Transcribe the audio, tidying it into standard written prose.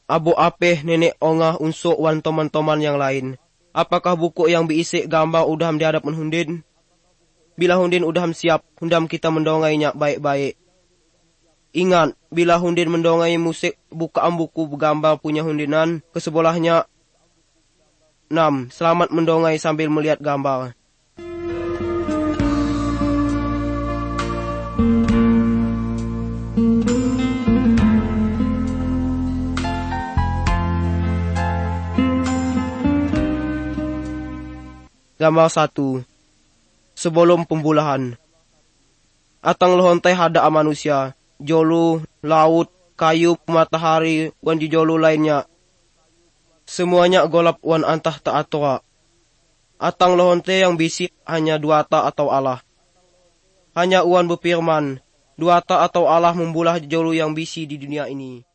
Abo apeh nenek ongah unsuk wan toman-toman yang lain. Apakah buku yang berisi gambar udaham di hadapan hundin? Bila hundin udaham siap, hundam kita mendongainya baik-baik. Ingat, bila hundin mendongai musik bukaan buku bergambar punya hundinan, ke sebelahnya 6. Selamat mendongai sambil melihat gambar. Gambar 1. Sebelum pembulahan. Atang lohontai hada manusia, jolu, laut, kayu, matahari, wan di jolu lainnya. Semuanya golap wan antah ta'atoa. Atang lohontai yang bisik hanya duata atau Allah. Hanya uan berfirman, duata atau Allah membulah jolu yang bisi di dunia ini.